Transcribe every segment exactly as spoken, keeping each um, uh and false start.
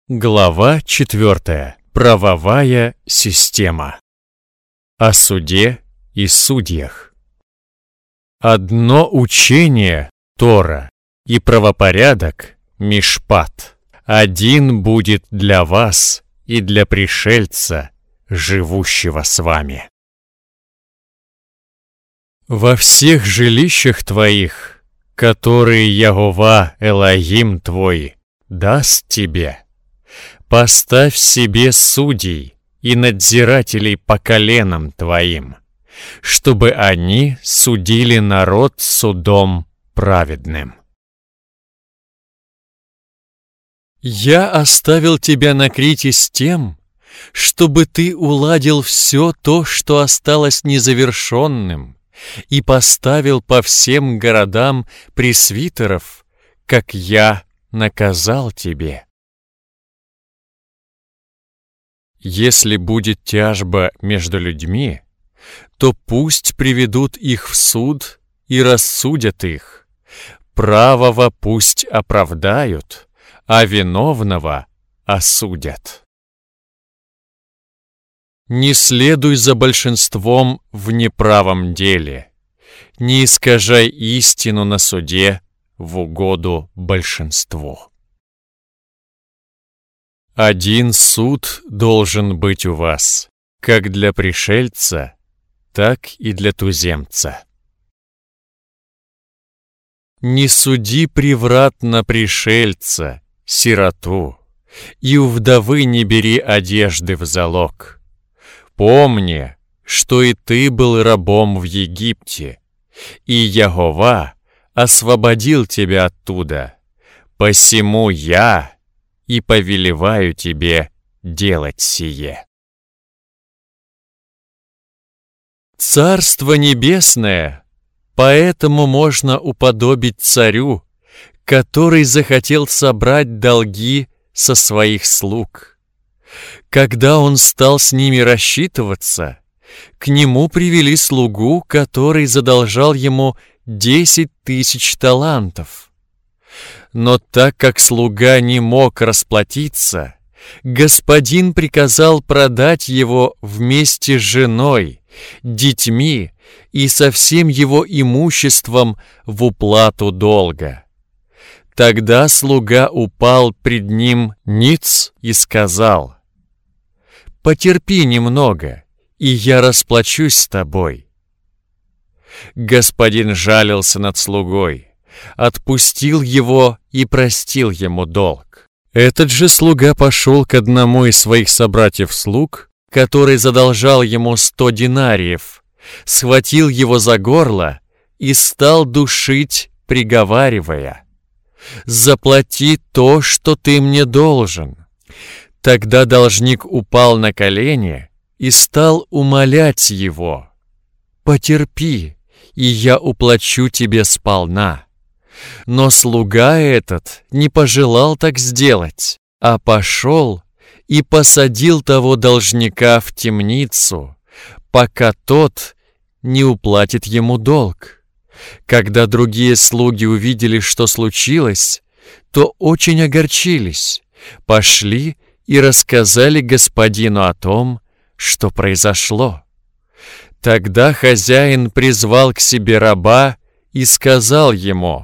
Глава четвертая. Правовая система. О суде и судьях. Одно учение — Тора, и правопорядок — Мишпат. Один будет для вас и для пришельца, живущего с вами. Во всех жилищах твоих, которые Ягова Элохим твой даст тебе, поставь себе судей и надзирателей по коленам твоим, чтобы они судили народ судом праведным. Я оставил тебя на Крите с тем, чтобы ты уладил все то, что осталось незавершенным, и поставил по всем городам пресвитеров, как я наказал тебе. Если будет тяжба между людьми, то пусть приведут их в суд и рассудят их. Правого пусть оправдают, а виновного осудят. Не следуй за большинством в неправом деле, не искажай истину на суде в угоду большинству. Один суд должен быть у вас, как для пришельца, так и для туземца. Не суди превратно пришельца, сироту, и у вдовы не бери одежды в залог. Помни, что и ты был рабом в Египте, и Ягова освободил тебя оттуда. Посему я и повелеваю тебе делать сие. Царство небесное поэтому можно уподобить царю, который захотел собрать долги со своих слуг. Когда он стал с ними рассчитываться, к нему привели слугу, который задолжал ему десять тысяч талантов. Но так как слуга не мог расплатиться, господин приказал продать его вместе с женой, детьми и со всем его имуществом в уплату долга. Тогда слуга упал пред ним ниц и сказал: «Потерпи немного, и я расплачусь с тобой». Господин жалился над слугой, отпустил его и простил ему долг. Этот же слуга пошел к одному из своих собратьев-слуг, который задолжал ему сто динариев, схватил его за горло и стал душить, приговаривая: «Заплати то, что ты мне должен». Тогда должник упал на колени и стал умолять его: «Потерпи, и я уплачу тебе сполна». Но слуга этот не пожелал так сделать, а пошел и посадил того должника в темницу, пока тот не уплатит ему долг. Когда другие слуги увидели, что случилось, то очень огорчились, пошли и рассказали господину о том, что произошло. Тогда хозяин призвал к себе раба и сказал ему: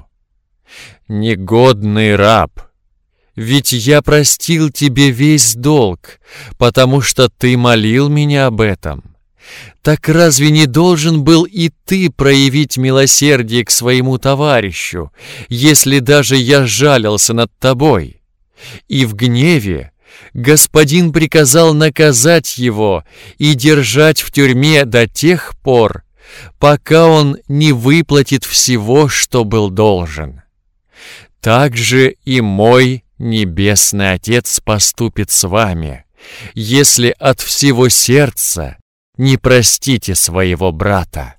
«Негодный раб, ведь я простил тебе весь долг, потому что ты молил меня об этом. Так разве не должен был и ты проявить милосердие к своему товарищу, если даже я жалился над тобой?» И в гневе господин приказал наказать его и держать в тюрьме до тех пор, пока он не выплатит всего, что был должен. Так же и мой Небесный Отец поступит с вами, если от всего сердца не простите своего брата.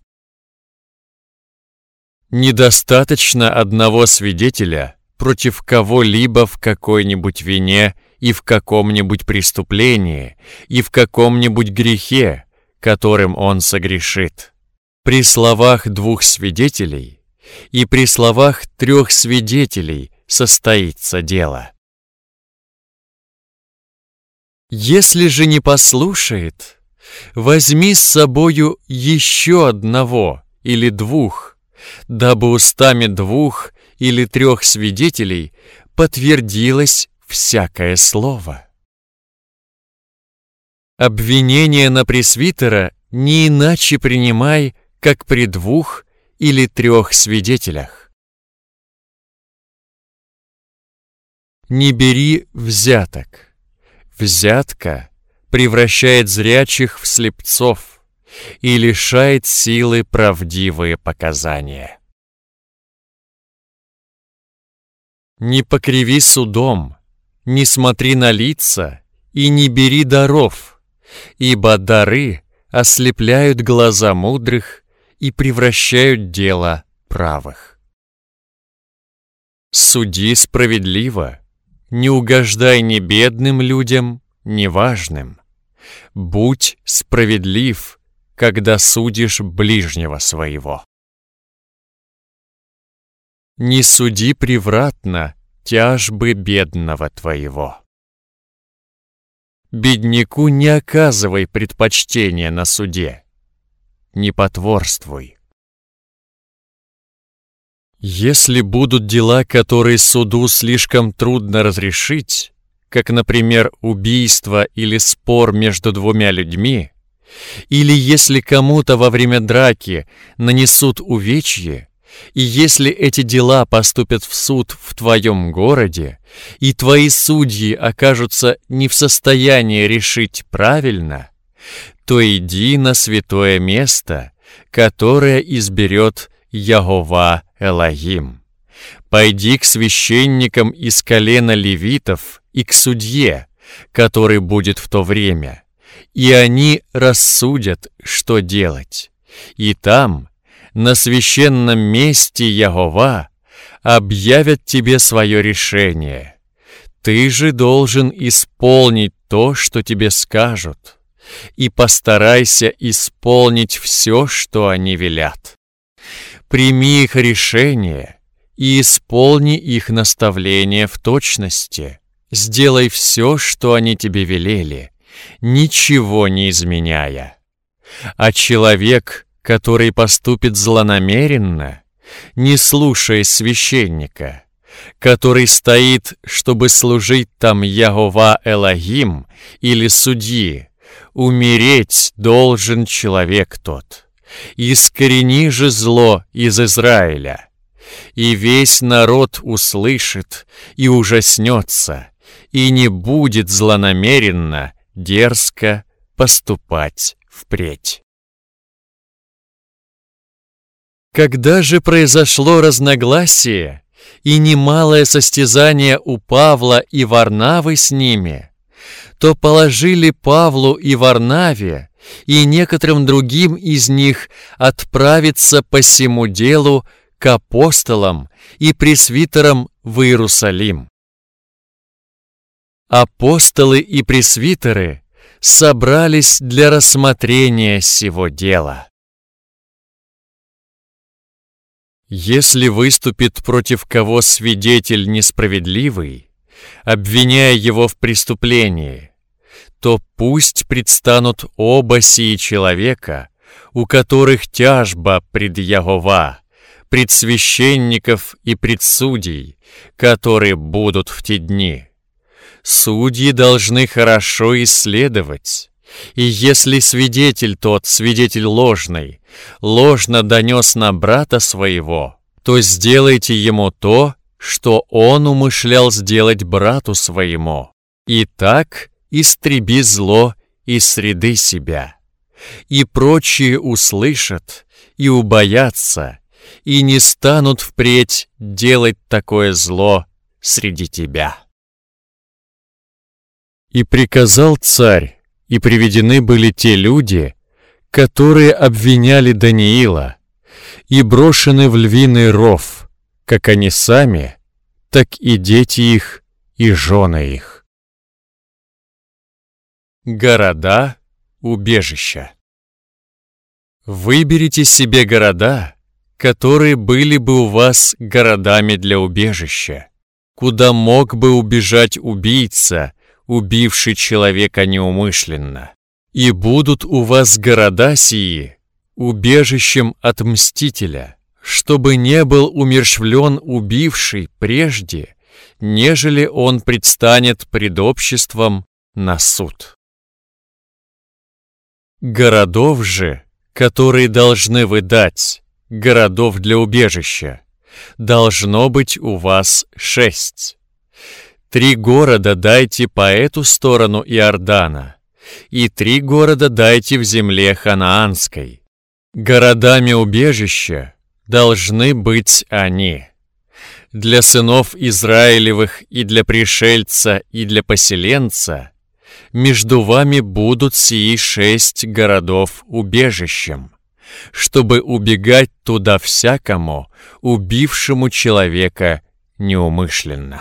Недостаточно одного свидетеля против кого-либо в какой-нибудь вине и в каком-нибудь преступлении, и в каком-нибудь грехе, которым он согрешит. При словах двух свидетелей и при словах трех свидетелей состоится дело. Если же не послушает, возьми с собою еще одного или двух, дабы устами двух или трех свидетелей подтвердилось всякое слово. Обвинение на пресвитера не иначе принимай, как при двух или трех свидетелях. Не бери взяток. Взятка превращает зрячих в слепцов и лишает силы правдивые показания. Не покриви судом, не смотри на лица и не бери даров, ибо дары ослепляют глаза мудрых и превращают дело правых. Суди справедливо, не угождай ни бедным людям, ни важным. Будь справедлив, когда судишь ближнего своего. Не суди превратно тяжбы бедного твоего. Бедняку не оказывай предпочтения на суде. Не потворствуй. Если будут дела, которые суду слишком трудно разрешить, как, например, убийство или спор между двумя людьми, или если кому-то во время драки нанесут увечье, и если эти дела поступят в суд в твоем городе, и твои судьи окажутся не в состоянии решить правильно, то иди на святое место, которое изберет Яхова Элохим. Пойди к священникам из колена левитов и к судье, который будет в то время, и они рассудят, что делать. И там, на священном месте Яхова, объявят тебе свое решение. Ты же должен исполнить то, что тебе скажут, и постарайся исполнить все, что они велят. Прими их решение и исполни их наставления в точности. Сделай все, что они тебе велели, ничего не изменяя. А человек, который поступит злонамеренно, не слушая священника, который стоит, чтобы служить там Яхова Элохим или судьи, умереть должен человек тот. Искорени же зло из Израиля, и весь народ услышит и ужаснется, и не будет злонамеренно, дерзко поступать впредь. Когда же произошло разногласие и немалое состязание у Павла и Варнавы с ними, то положили Павлу и Варнаве и некоторым другим из них отправиться по сему делу к апостолам и пресвитерам в Иерусалим. Апостолы и пресвитеры собрались для рассмотрения сего дела. Если выступит против кого свидетель несправедливый, обвиняя его в преступлении, то пусть предстанут оба сии человека, у которых тяжба пред Яхова, пред священников и пред судей, которые будут в те дни. Судьи должны хорошо исследовать, и если свидетель тот, свидетель ложный, ложно донес на брата своего, то сделайте ему то, что он умышлял сделать брату своему, и так истреби зло из среды себя. И прочие услышат и убоятся, и не станут впредь делать такое зло среди тебя. И приказал царь, и приведены были те люди, которые обвиняли Даниила, и брошены в львиный ров, как они сами, так и дети их, и жены их. Города — убежища. Выберите себе города, которые были бы у вас городами для убежища, куда мог бы убежать убийца, убивший человека неумышленно. И будут у вас города сии убежищем от мстителя, чтобы не был умерщвлен убивший прежде, нежели он предстанет пред обществом на суд. Городов же, которые должны вы дать, городов для убежища, должно быть у вас шесть. Три города дайте по эту сторону Иордана, и три города дайте в земле ханаанской. Городами убежища должны быть они. Для сынов Израилевых и для пришельца и для поселенца между вами будут сии шесть городов убежищем, чтобы убегать туда всякому, убившему человека неумышленно.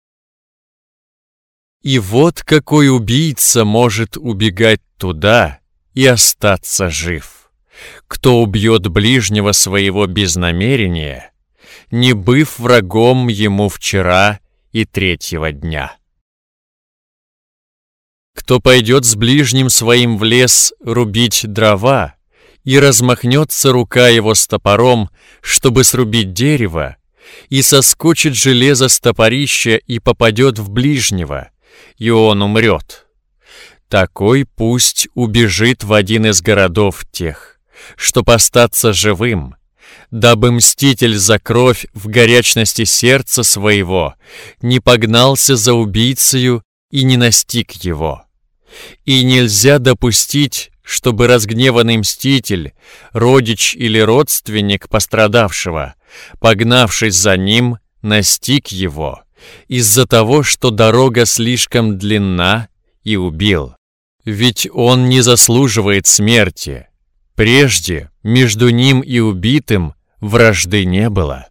И вот какой убийца может убегать туда и остаться жив, кто убьет ближнего своего без намерения, не быв врагом ему вчера и третьего дня. Кто пойдет с ближним своим в лес рубить дрова, и размахнется рука его с топором, чтобы срубить дерево, и соскочит железо с топорища и попадет в ближнего, и он умрет. Такой пусть убежит в один из городов тех, чтоб остаться живым, дабы мститель за кровь в горячности сердца своего не погнался за убийцею и не настиг его. И нельзя допустить, чтобы разгневанный мститель, родич или родственник пострадавшего, погнавшись за ним, настиг его, из-за того, что дорога слишком длинна, и убил. Ведь он не заслуживает смерти. Прежде между ним и убитым вражды не было.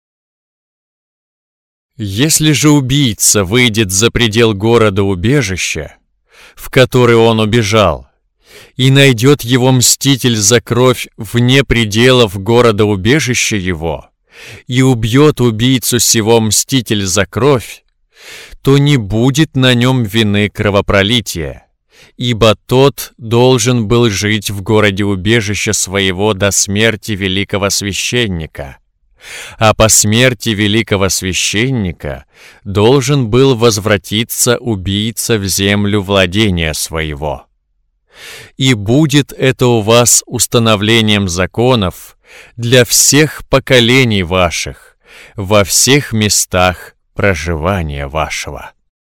Если же убийца выйдет за предел города-убежища, в который он убежал, и найдет его мститель за кровь вне пределов города-убежища его, и убьет убийцу сего мститель за кровь, то не будет на нем вины кровопролития, ибо тот должен был жить в городе-убежища своего до смерти великого священника, а по смерти великого священника должен был возвратиться убийца в землю владения своего. И будет это у вас установлением законов для всех поколений ваших, во всех местах проживания вашего.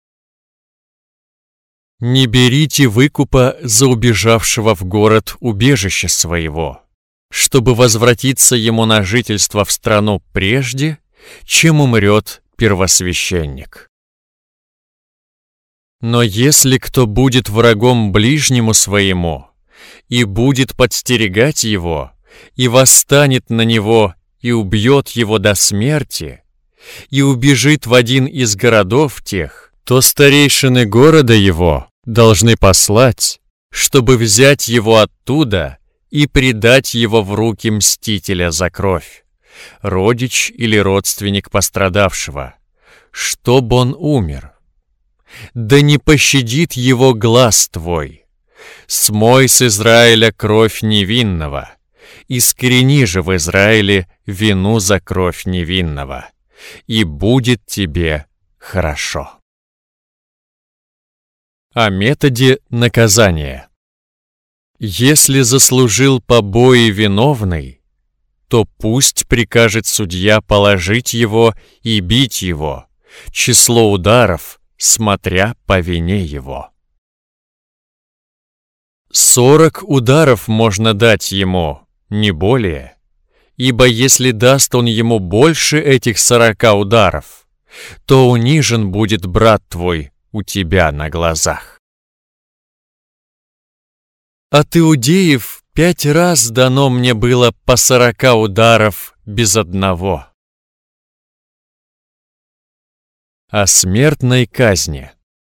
Не берите выкупа за убежавшего в город убежище своего, чтобы возвратиться ему на жительство в страну прежде, чем умрет первосвященник. Но если кто будет врагом ближнему своему и будет подстерегать его, и восстанет на него и убьет его до смерти, и убежит в один из городов тех, то старейшины города его должны послать, чтобы взять его оттуда и предать его в руки мстителя за кровь, родич или родственник пострадавшего, чтоб он умер. Да не пощадит его глаз твой. Смой с Израиля кровь невинного, искорени же в Израиле вину за кровь невинного, и будет тебе хорошо. О методе наказания. Если заслужил побои виновный, то пусть прикажет судья положить его и бить его, число ударов, смотря по вине его. Сорок ударов можно дать ему, не более, ибо если даст он ему больше этих сорока ударов, то унижен будет брат твой у тебя на глазах. От иудеев пять раз дано мне было по сорока ударов без одного. О смертной казни.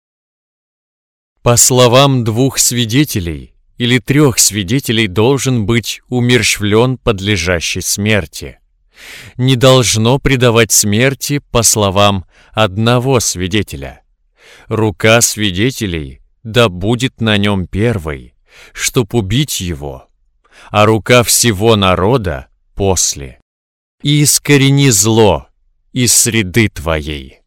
По словам двух свидетелей или трех свидетелей должен быть умерщвлен подлежащий смерти. Не должно предавать смерти по словам одного свидетеля. рука свидетелей да будет на нем первой, чтоб убить его, а рука всего народа после. И искорени зло из среды твоей.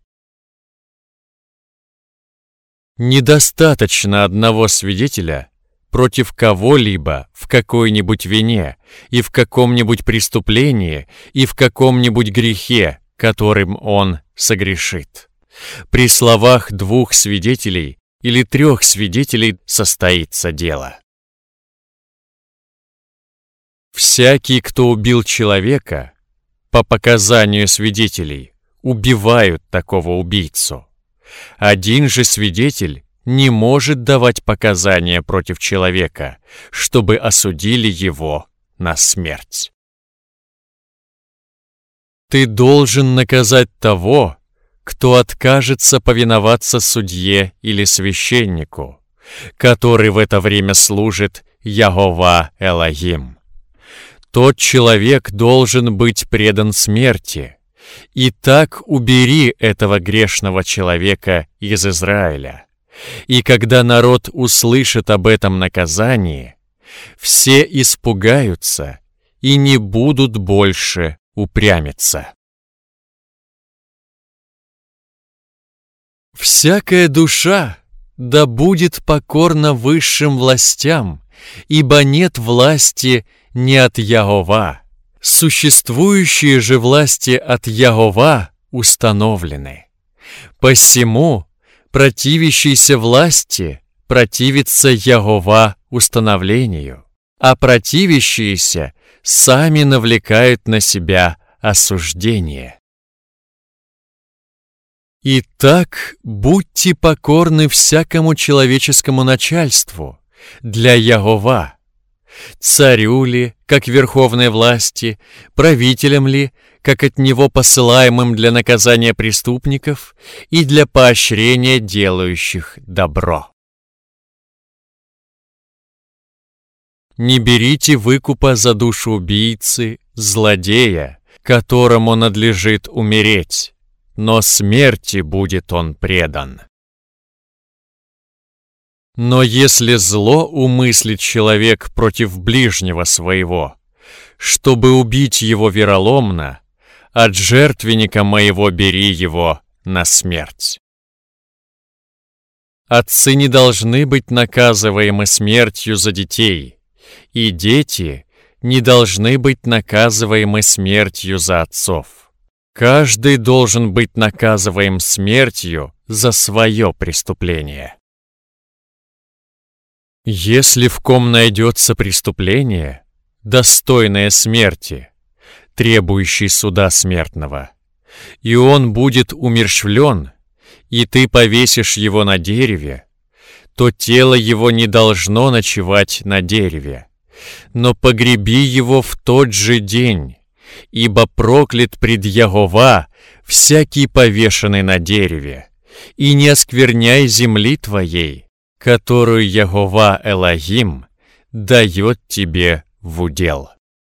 Недостаточно одного свидетеля против кого-либо в какой-нибудь вине и в каком-нибудь преступлении и в каком-нибудь грехе, которым он согрешит. При словах двух свидетелей или трех свидетелей состоится дело. Всякий, кто убил человека, по показанию свидетелей, убивают такого убийцу. Один же свидетель не может давать показания против человека, чтобы осудили его на смерть. Ты должен наказать того, кто откажется повиноваться судье или священнику, который в это время служит Яхова Элохим. Тот человек должен быть предан смерти. И так убери этого грешного человека из Израиля. И когда народ услышит об этом наказании, все испугаются и не будут больше упрямиться. Всякая душа да будет покорна высшим властям, ибо нет власти не от Яхова. Существующие же власти от Яхова установлены. Посему противящийся власти противится Яхова установлению, а противящиеся сами навлекают на себя осуждение. Итак, будьте покорны всякому человеческому начальству для Яхова, царю ли, как верховной власти, правителям ли, как от него посылаемым для наказания преступников и для поощрения делающих добро. Не берите выкупа за душу убийцы, злодея, которому надлежит умереть, но смерти будет он предан. Но если зло умыслит человек против ближнего своего, чтобы убить его вероломно, от жертвенника моего бери его на смерть. Отцы не должны быть наказываемы смертью за детей, и дети не должны быть наказываемы смертью за отцов. Каждый должен быть наказываем смертью за свое преступление. Если в ком найдется преступление, достойное смерти, требующий суда смертного, и он будет умерщвлен, и ты повесишь его на дереве, то тело его не должно ночевать на дереве, но погреби его в тот же день, ибо проклят пред Яхова всякий повешенный на дереве, и не оскверняй земли твоей, которую Яхова Элохим дает тебе в удел.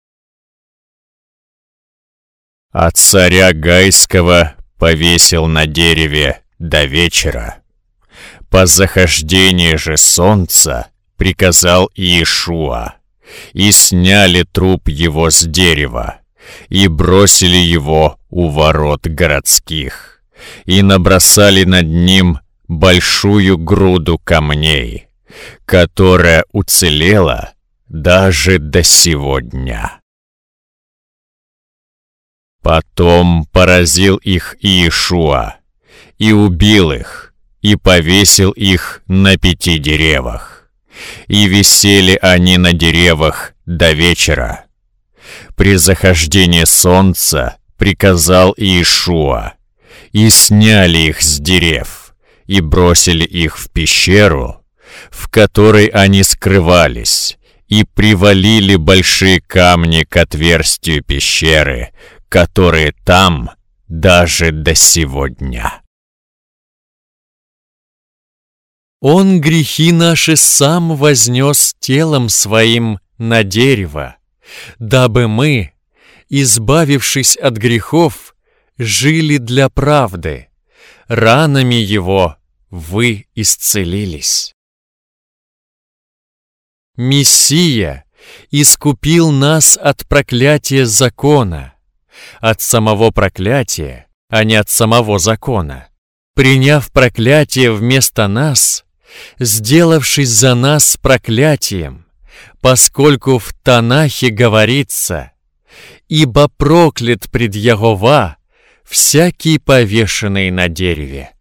А царя Гайского повесил на дереве до вечера. По захождении же солнца приказал Иешуа, и сняли труп его с дерева, и бросили его у ворот городских, и набросали над ним большую груду камней, которая уцелела даже до сего дня. Потом поразил их Иешуа, и убил их, и повесил их на пяти деревах, и висели они на деревах до вечера. При захождении солнца приказал Иешуа, и сняли их с дерев, и бросили их в пещеру, в которой они скрывались, и привалили большие камни к отверстию пещеры, которые там даже до сего дня. Он грехи наши сам вознес телом своим на дерево, дабы мы, избавившись от грехов, жили для правды. Ранами его вы исцелились. Мессия искупил нас от проклятия закона, от самого проклятия, а не от самого закона, приняв проклятие вместо нас, сделавшись за нас проклятием, поскольку в Танахе говорится: «Ибо проклят пред Ягова всякий повешенный на дереве».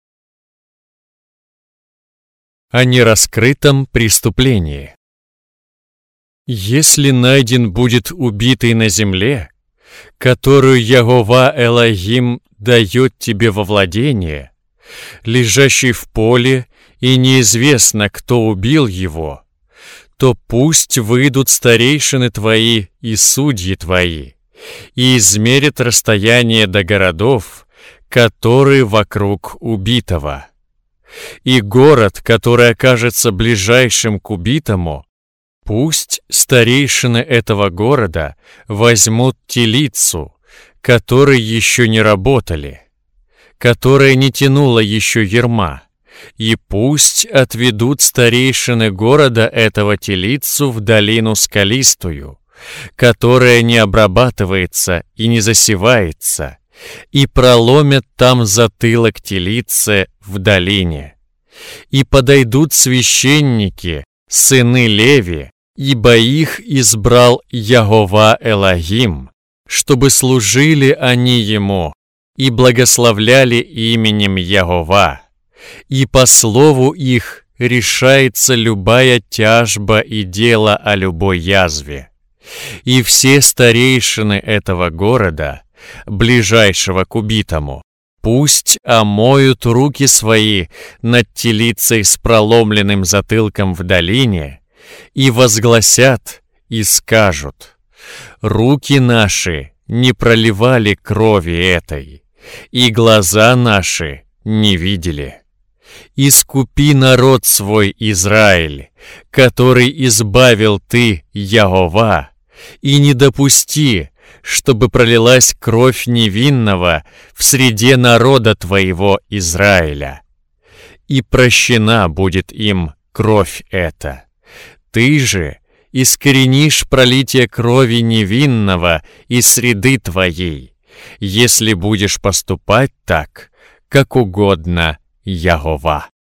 О нераскрытом преступлении. Если найден будет убитый на земле, которую Ягова Элохим дает тебе во владение, лежащий в поле, и неизвестно, кто убил его, то пусть выйдут старейшины твои и судьи твои, и измерят расстояние до городов, которые вокруг убитого. И город, который окажется ближайшим к убитому, пусть старейшины этого города возьмут телицу, которые еще не работали, которая не тянула еще ярма, и пусть отведут старейшины города этого телицу в долину скалистую, которая не обрабатывается и не засевается, и проломят там затылок телице в долине. И подойдут священники, сыны Леви, ибо их избрал Ягова Элохим, чтобы служили они ему и благословляли именем Ягова, и по слову их решается любая тяжба и дело о любой язве. И все старейшины этого города, ближайшего к убитому, пусть омоют руки свои над телицей с проломленным затылком в долине и возгласят и скажут: «Руки наши не проливали крови этой, и глаза наши не видели. Искупи народ свой Израиль, который избавил ты, Ягова, и не допусти, чтобы пролилась кровь невинного в среде народа твоего Израиля. И прощена будет им кровь эта. Ты же искоренишь пролитие крови невинного из среды твоей, если будешь поступать так, как угодно Ягова».